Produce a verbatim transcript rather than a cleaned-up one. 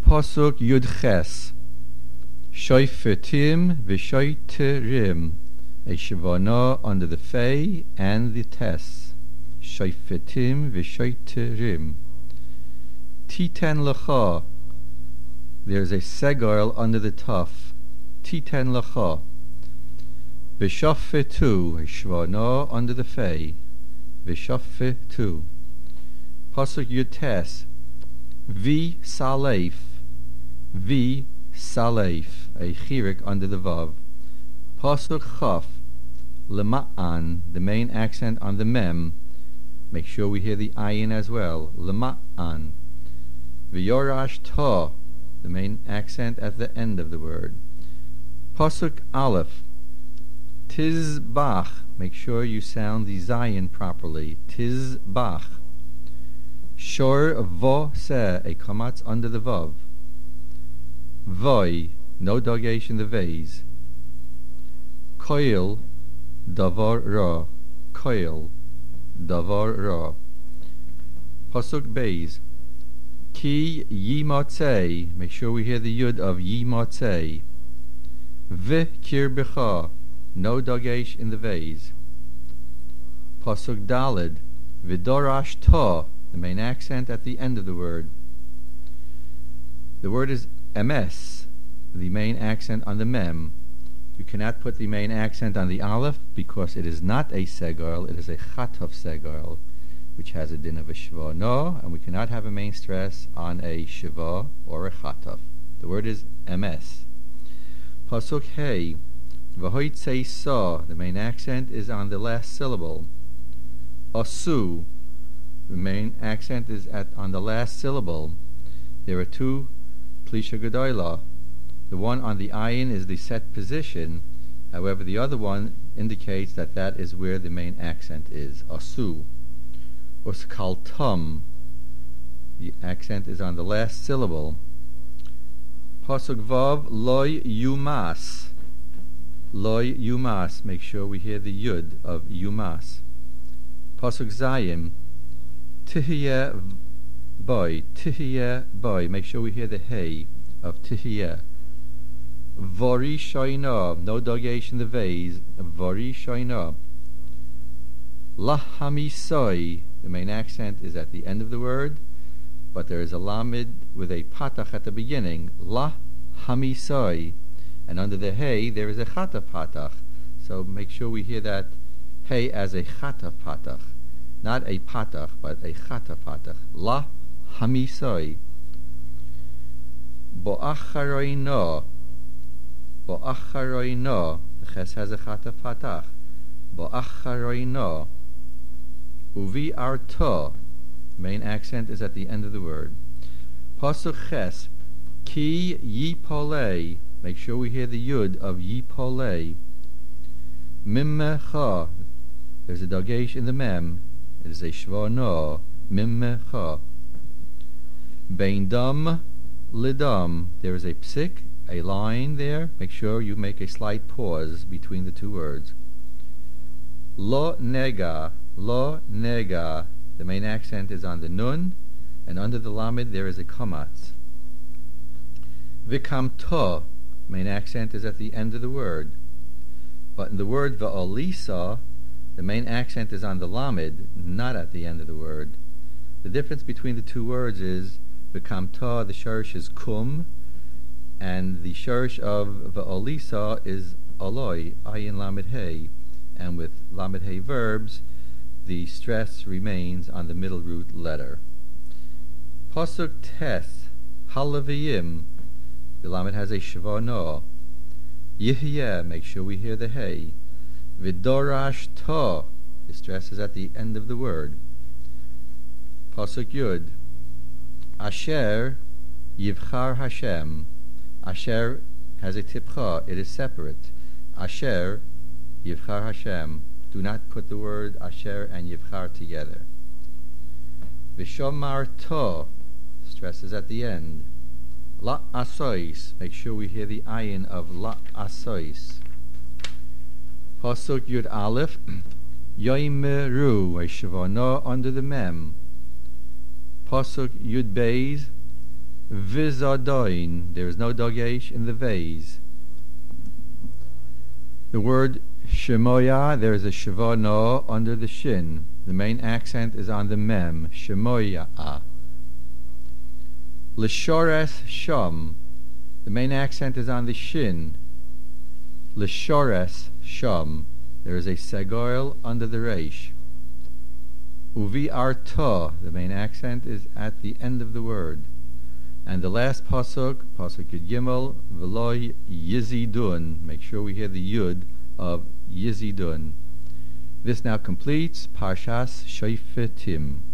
Pasuk Yud Ches. Shoifetim v'shoiterim. A Shavana under the Fei and the Tes. Shoifetim v'shoiterim. Titen Lecha. There's a Segal under the Tuf. Titen Lecha. V'shafetu. A Shavana under the Fei. V'shafetu. Pasuk Yud Tes. Vi Salef. Vi Salef, a chirik under the vav. Pasuk Chaf, Lema'an, the main accent on the mem. Make sure we hear the ayin as well. Lema'an. V'yorash ta, the main accent at the end of the word. Pasuk Aleph, Tizbach. Make sure you sound the zayin properly. Tizbach. Shor vo se, a kamatz under the vav. Voi, no dogation the vase. Koil, davar ra. Koil, davar ra. Pasuk Beis. Ki yimatzei. Make sure we hear the yud of yimatzei. V kirbecha. No dogation in the vase. Pasuk Dalid. Vidorash ta. The main accent at the end of the word. The word is emes, the main accent on the mem. You cannot put the main accent on the aleph because it is not a segal, it is a chatov segal, which has a din of a shva no, and we cannot have a main stress on a shiva or a chatov. The word is emes. Pasuk hey, v'hoitzei sa, the main accent is on the last syllable. Asu, the main accent is at on the last syllable. There are two Plisha Gedoyla. The one on the ayin is the set position. However, the other one indicates that that is where the main accent is. Asu. Uskaltum. The accent is on the last syllable. Pasuk Vav Loy Yumas. Loy Yumas. Make sure we hear the yud of Yumas. Pasuk Zayim. Tihiyah boy, Tihiyah boy. Make sure we hear the hey of Tihiyah. Vori shoina, no dogation the vase. Vori shoina. Lahamisoi. The main accent is at the end of the word, but there is a lamid with a patach at the beginning. Lahamisoi. And under the hey there is a chata patach. So make sure we hear that hey as a chata patach. Not a patach, but a chata patach. La hamisoi. Bo'acharoino. Bo'acharoino. The ches has a chata patach. Bo'acharoino. Uvi arto. Main accent is at the end of the word. Pasuk ches. Ki yipole. Make sure we hear the yud of yipole. Mimmecha. There's a dogesh in the mem. It is a shva no, mimmecha. Bein dam lidam. There is a psik, a line there. Make sure you make a slight pause between the two words. Lo nega, lo nega. The main accent is on the nun, and under the lamed there is a kamatz. Vikamto. Main accent is at the end of the word. But in the word va'olisa, the main accent is on the lamed, not at the end of the word. The difference between the two words is v'kamta, the shorish is kum, and the shorish of va'olisa is aloi, ayin lamed hey, and with lamed hey verbs, the stress remains on the middle root letter. Pasuk tes, halaviyim, the lamed has a shva no. Yihyeh, make sure we hear the hey. Vidorash ta, the stress is at the end of the word. Pasuk Yud. Asher yivchar Hashem. Asher has a tipcha, it is separate. Asher yivchar Hashem. Do not put the word Asher and yivchar together. Vishomar ta, stress is at the end. La asois, make sure we hear the ayin of la asois. Pasuk Yud Aleph, Yoimeru, a shavana under the mem. Pasuk Yud Beis, Vizadoin. There is no dagesh in the vase. The word shemoya, there is a shava no under the shin. The main accent is on the mem. Shemoya. L'shores sham. The main accent is on the shin. L'shores sham. There is a segoil under the reish. Uvi arta. The main accent is at the end of the word. And the last pasuk, pasuk Yud Gimel, v'loy yizidun. Make sure we hear the yud of yizidun. This now completes Parshas Shoftim.